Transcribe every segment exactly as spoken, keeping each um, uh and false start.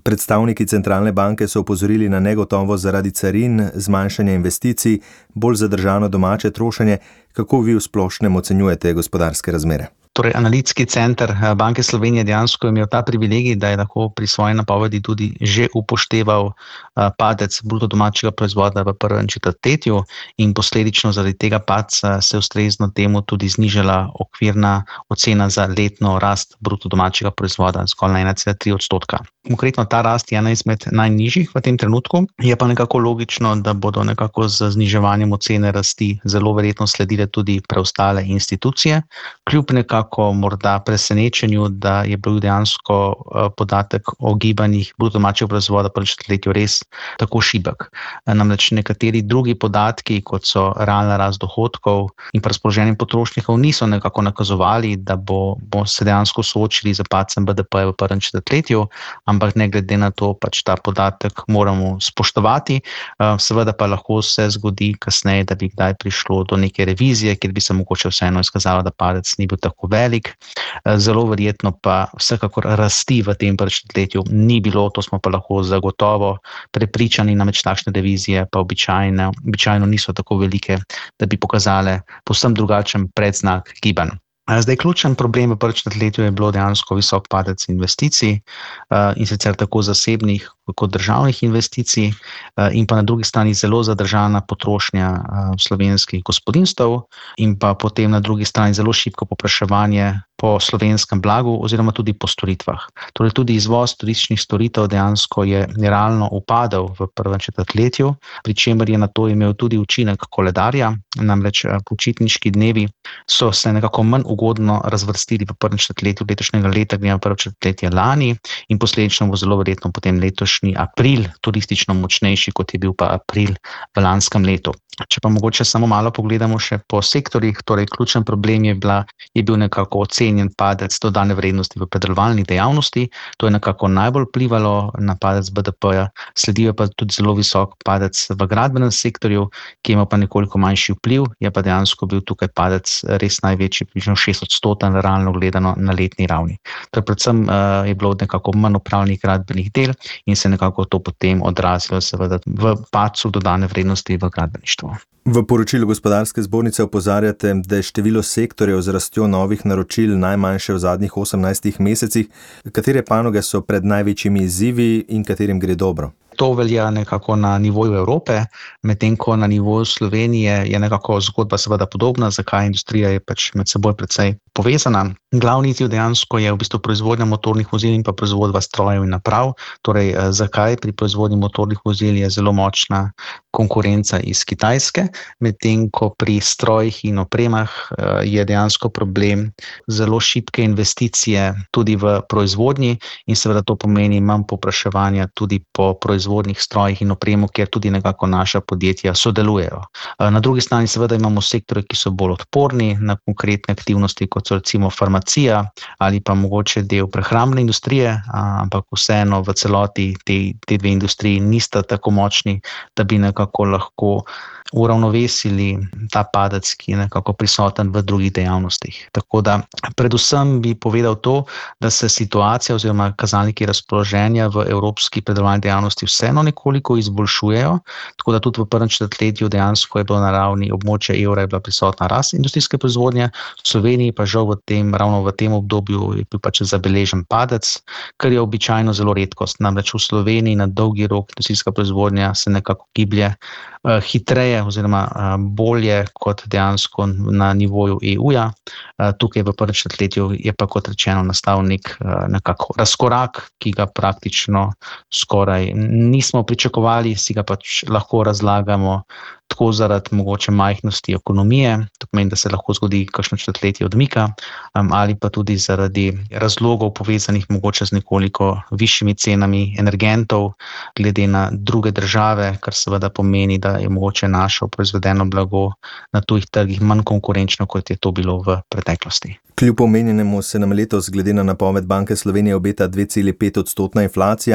Predstavniki centralne banke so opozorili na negotovost zaradi carin, zmanjšanja investicij, bolj zadržano domače trošenje. Kako vi v splošnem ocenjujete gospodarske razmere? Torej, analitski center Banke Slovenije dejansko je imel ta privilegij, da je lahko pri svoji napovedi tudi že upošteval padec bruto domačega proizvoda v prvem četrtletju in posledično zaradi tega padca se ustrezno temu tudi znižala okvirna ocena za letno rast bruto domačega proizvoda zgolj na ena cela tri odstotka. Konkretno ta rast je ena izmed najnižjih v tem trenutku, je pa nekako logično, da bodo nekako z zniževanjem ocene rasti zelo verjetno sledile tudi preostale institucije, kljub nekako Ko morda presenečenju, da je bil dejansko podatek o gibanjih bruto domačega proizvoda v prvem četrtletju res tako šibek. Namreč nekateri drugi podatki, kot so realna rast dohodkov in pa razpoloženje potrošnikov, niso nekako nakazovali, da bo, bo se dejansko soočili z padcem B D P v prvem četrtletju, ampak ne glede na to, pač ta podatek moramo spoštovati. Seveda pa lahko se zgodi kasneje, da bi kdaj prišlo do neke revizije, kjer bi se mogoče vseeno izkazalo, da padec ni bil tako velik. Zelo verjetno pa vsekakor rasti v tem četrtletju ni bilo, to smo pa lahko zagotovo prepričani, namreč takšne revizije pa običajno, običajno niso tako velike, da bi pokazale povsem drugačen predznak gibanj. Zdaj, ključen problem v prvem četrtletju je bilo dejansko visok padec investicij in sicer tako zasebnih kot državnih investicij in pa na drugi strani zelo zadržana potrošnja slovenskih gospodinjstev in pa potem na drugi strani zelo šibko povpraševanje po slovenskem blagu oziroma tudi po storitvah. Torej tudi izvoz turističnih storitev dejansko je realno upadel v prvem četrtletju, pri čemer je na to imel tudi učinek koledarja, namreč počitniški dnevi so se nekako manj ugodno razvrstili v prvem četrtletju letošnjega leta, glede na prvo četrtletje lani in posledično bo zelo verjetno potem letošnji april turistično močnejši, kot je bil pa april v lanskem letu. Če pa mogoče samo malo pogledamo še po sektorjih, torej ključen problem je, bila, je bil nekako ocenjen padec dodane vrednosti v predelovalni dejavnosti, to je nekako najbolj vplivalo na padec B D P-ja, sledijo pa tudi zelo visok padec v gradbenem sektorju, ki ima pa nekoliko manjši vpliv, je pa dejansko bil tukaj padec res največji, približno šest odstoten realno gledano na letni ravni. Torej predvsem uh, je bilo nekako manj opravljenih gradbenih del in se nekako to potem odrazilo seveda v padcu dodane vrednosti v gradbeništvu. V poročilu Gospodarske zbornice opozarjate, da je število sektorjev z rastjo novih naročil najmanjše v zadnjih osemnajstih mesecih. Katere panoge so pred največjimi izzivi in katerim gre dobro? To velja nekako na nivoju Evrope, medtem ko na nivoju Slovenije je nekako zgodba seveda podobna, zakaj industrija je pač med seboj precej povezana. Glavni izziv dejansko je v bistvu proizvodnja motornih vozil in pa proizvodnja strojev in naprav. Torej, zakaj pri proizvodnji motornih vozil je zelo močna konkurenca iz Kitajske, medtem ko pri strojih in opremah je dejansko problem zelo šibke investicije tudi v proizvodnji in seveda to pomeni manj povpraševanja tudi po proizvodnih strojih in opremo, kjer tudi nekako naša podjetja sodelujejo. Na drugi strani seveda imamo sektorje, ki so bolj odporni na konkretne aktivnosti, kot so recimo farmacija ali pa mogoče del prehrambne industrije, ampak vseeno v celoti te, te dve industriji nista tako močni, da bi nekako lahko uravnovesili ta padec, ki je nekako prisoten v drugih dejavnostih. Tako da predvsem bi povedal to, da se situacija oziroma kazalniki razpoloženja v evropski predelovalni dejavnosti vseeno nekoliko izboljšujejo, tako da tudi v prvem četrtletju dejansko je bilo na ravni območja evra je bila prisotna rast industrijske proizvodnje, v Sloveniji pa žal v tem, ravno v tem obdobju je bil pač zabeležen padec, kar je običajno zelo redkost. Namreč v Sloveniji na dolgi rok industrijska proizvodnja se nekako giblje uh, hitreje oziroma uh, bolje kot dejansko na nivoju E U-ja. Uh, tukaj v prvem četrtletju je pa kot rečeno nastal nek uh, nekako razkorak, ki ga praktično skoraj nismo pričakovali, si ga pač lahko razlagamo tako zaradi mogoče majhnosti ekonomije, to pomeni, da se lahko zgodi kakšno četrtletje odmika, um, ali pa tudi zaradi razlogov povezanih mogoče z nekoliko višjimi cenami energentov glede na druge države, kar seveda pomeni, da je mogoče našo proizvedeno blago na tujih trgih manj konkurenčno, kot je to bilo v preteklosti. Kljub omenjenemu se nam letos glede na napoved Banke Slovenije obeta dve celi pet odstotna inflacija.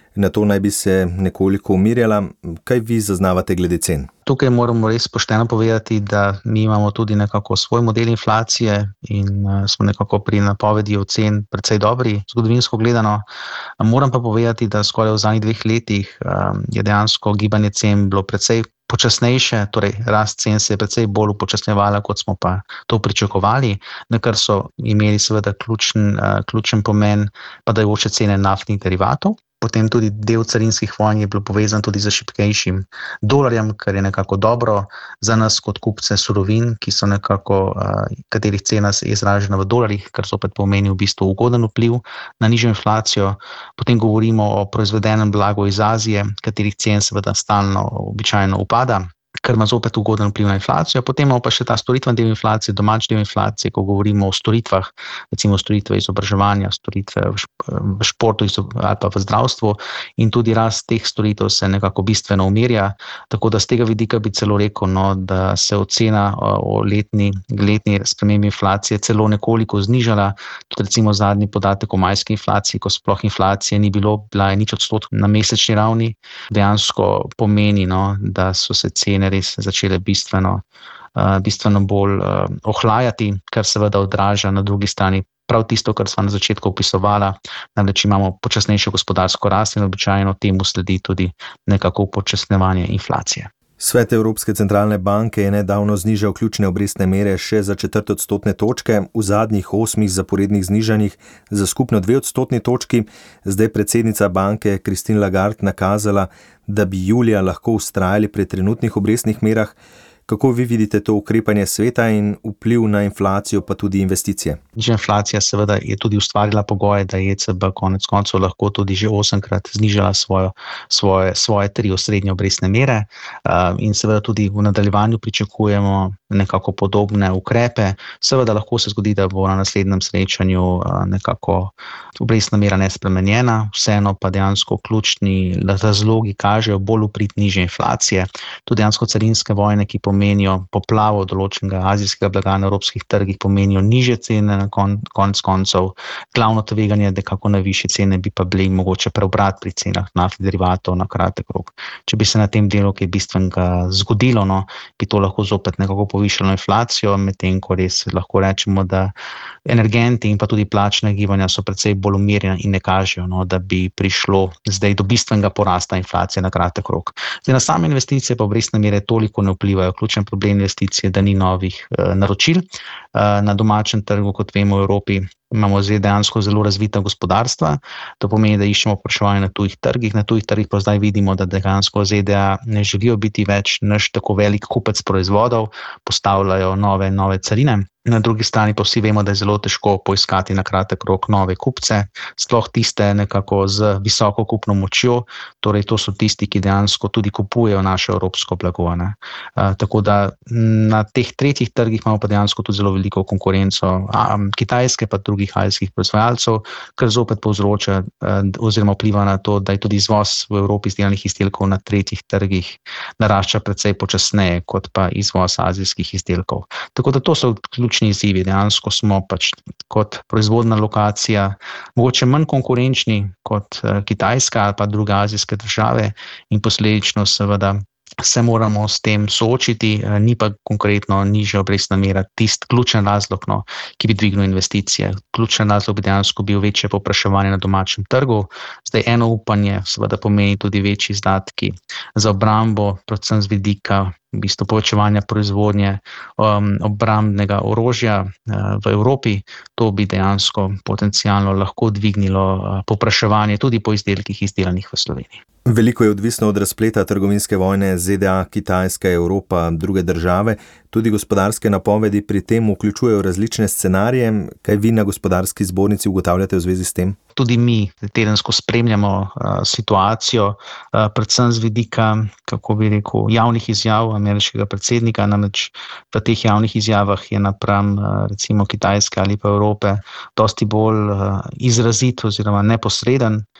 na to naj bi se nekoliko umirjala. Kaj vi zaznavate glede cen? Tukaj moramo res pošteno povedati, da mi imamo tudi nekako svoj model inflacije in smo nekako pri napovedi ocen precej dobri, zgodovinsko gledano. Moram pa povedati, da skoraj v zadnjih dveh letih je dejansko gibanje cen bilo precej počasnejše, torej rast cen se je precej bolj upočasnjevala, kot smo pa to pričakovali, na kar so imeli seveda ključen, ključen pomen padajoče cene naftnih derivatov. Potem tudi del carinskih vojn je bil povezan tudi z šibkejšim dolarjem, kar je nekako dobro za nas kot kupce surovin, ki so nekako, katerih cena je izražena v dolarjih, kar zopet pomeni v bistvu ugoden vpliv na nižjo inflacijo. Potem govorimo o proizvedenem blagu iz Azije, katerih cen seveda stalno običajno upada, kar ima zopet ugoden vpliv na inflacijo. Potem imamo pa še ta storitveni del inflacije, domač del inflacije, ko govorimo o storitvah, recimo storitve izobraževanja, storitve v športu ali pa v zdravstvu, in tudi rast teh storitev se nekako bistveno umirja, tako da z tega vidika bi celo rekel, no, da se ocena o letni, letni spremembi inflacije celo nekoliko znižala. Tudi recimo zadnji podatek o majski inflaciji, ko sploh inflacije ni bilo, bila je nič odstotkov na mesečni ravni, dejansko pomeni, no, da so se cene res začele bistveno, bistveno bolj ohlajati, kar seveda odraža na drugi strani prav tisto, kar sva na začetku opisovala, namreč imamo počasnejšo gospodarsko rast in običajno temu sledi tudi nekako upočasnjevanje inflacije. Svet Evropske centralne banke je nedavno znižal ključne obrestne mere še za četrt odstotne točke, v zadnjih osmih zaporednih znižanjih za skupno dve odstotni točki. Zdaj predsednica banke Christine Lagarde nakazala, da bi julija lahko vztrajali pri trenutnih obrestnih merah. Kako vi vidite to ukrepanje sveta in vpliv na inflacijo, pa tudi investicije? Inflacija seveda je tudi ustvarila pogoje, da je E C B konec koncev lahko tudi že osemkrat znižala svojo, svoje, svoje tri osrednje obrestne mere in seveda tudi v nadaljevanju pričakujemo nekako podobne ukrepe. Seveda lahko se zgodi, da bo na naslednjem srečanju nekako obrestna mera nespremenjena, vseeno pa dejansko ključni razlogi kažejo bolj v prid nižje inflacije. Tudi dejansko carinske vojne, ki pomenijo poplavo določenega azijskega blaga na evropskih trgih, pomenijo nižje cene na kon, konc koncev. Glavno tveganje, da kako na višje cene bi pa bili mogoče preobrat pri cenah naftnih derivatov na kratek rok. Če bi se na tem delu kaj bistvenega zgodilo, no, bi to lahko zopet nekako povišalo inflacijo, medtem ko res lahko rečemo, da energenti in pa tudi plačna gibanja so precej bolj umirjena in ne kažejo, no, da bi prišlo zdaj do bistvenega porasta inflacije na kratek rok. Zdaj, na same investicije pa obrestne mere toliko ne vplivajo. Ključen problem investicije, da ni novih uh, naročil. Uh, na domačem trgu, kot vemo, v Evropi imamo zdaj dejansko zelo razvita gospodarstva. To pomeni, da iščemo povpraševanje na tujih trgih. Na tujih trgih pa zdaj vidimo, da dejansko Z D A ne želijo biti več naš tako velik kupec proizvodov, postavljajo nove, nove carine. Na drugi strani pa vsi vemo, da je zelo težko poiskati na kratek rok nove kupce, sploh tiste nekako z visoko kupno močjo, torej to so tisti, ki dejansko tudi kupujejo naše evropsko blago. Ne. Uh, tako da na teh tretjih trgih imamo pa dejansko tudi zelo veliko konkurenco a, Kitajske pa drugih azijskih proizvajalcev, kar zopet povzroča uh, oziroma vpliva na to, da je tudi izvoz v Evropi izdelanih izdelkov na tretjih trgih narašča precej počasneje kot pa izvoz azijskih izdelkov. Tako da to so ključni izzivi. Dejansko smo pač kot proizvodna lokacija mogoče manj konkurenčni kot Kitajska ali pa druge azijske države in posledično seveda se moramo s tem soočiti, ni pa konkretno nižja obrestna mera tisti ključen razlog, no, ki bi dvignil investicije. Ključen razlog bi dejansko bil večje povpraševanje na domačem trgu. Zdaj eno upanje seveda pomeni tudi večji izdatki za obrambo, predvsem z vidika v bistvu povečevanja proizvodnje um, obrambnega orožja uh, v Evropi. To bi dejansko potencialno lahko dvignilo uh, povpraševanje tudi po izdelkih izdelanih v Sloveniji. Veliko je odvisno od razpleta trgovinske vojne Z D A, Kitajska, Evropa, druge države. Tudi gospodarske napovedi pri tem vključujejo različne scenarije. Kaj vi na gospodarski zbornici ugotavljate v zvezi s tem? Tudi mi tedensko spremljamo uh, situacijo, uh, predvsem z vidika, kako bi rekel, javnih izjav ameriškega predsednika. Namreč v teh javnih izjavah je napram uh, recimo Kitajske ali pa Evrope dosti bolj uh, izrazit oziroma neposreden.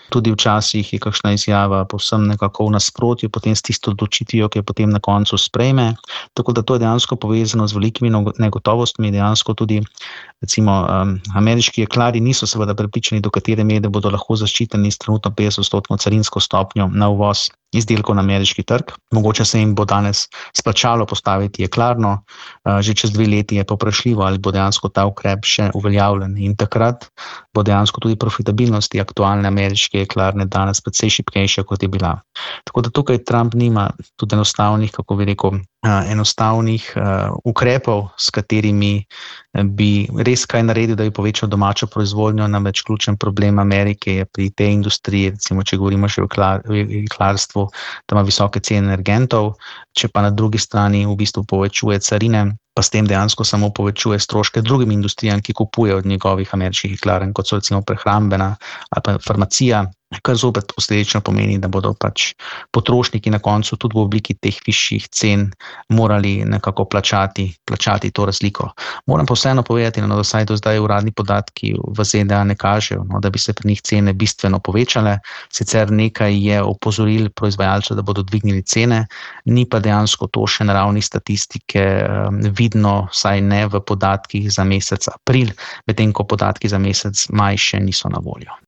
Tudi včasih je kakšna izjava povsem nekako v nasprotju potem s tisto odločitvijo, ki jo potem na koncu sprejme. Tako da to je dejansko povezano z velikimi negotovostmi, dejansko tudi recimo um, ameriški jeklarji niso seveda prepričani, do katere mere bodo lahko zaščiteni s trenutno petdeset odstotno carinsko stopnjo na uvoz izdelkov na ameriški trg. Mogoče se jim bo danes splačalo postaviti jeklarno, uh, že čez dve leti je povprašljivo, ali bo dejansko ta ukrep še uveljavljen in takrat bo dejansko tudi profitabilnost aktualne ameriške jeklarne danes precej šibkejša, kot je bila. Tako da tukaj Trump nima tudi enostavnih, kako bi rekel, enostavnih uh, ukrepov, s katerimi bi res kaj naredil, da bi povečal domačo proizvodnjo. Namreč ključen problem Amerike je pri tej industriji, recimo če govorimo še o jeklarstvu, da ima visoke cene energentov, če pa na drugi strani v bistvu povečuje carine, pa s tem dejansko samo povečuje stroške drugim industrijam, ki kupujejo od njegovih ameriških jeklarn, kot so recimo prehrambena ali pa farmacija, kar zopet posledično pomeni, da bodo pač potrošniki na koncu tudi v obliki teh višjih cen morali nekako plačati, plačati to razliko. Moram pa vseeno povedati, no, da vsaj do zdaj uradni podatki v Z D A ne kažejo, no, da bi se pri njih cene bistveno povečale. Sicer nekaj je opozoril proizvajalcev, da bodo dvignili cene, ni pa dejansko to še na ravni statistike um, vidno, vsaj ne v podatkih za mesec april, medtem ko podatki za mesec maj še niso na voljo.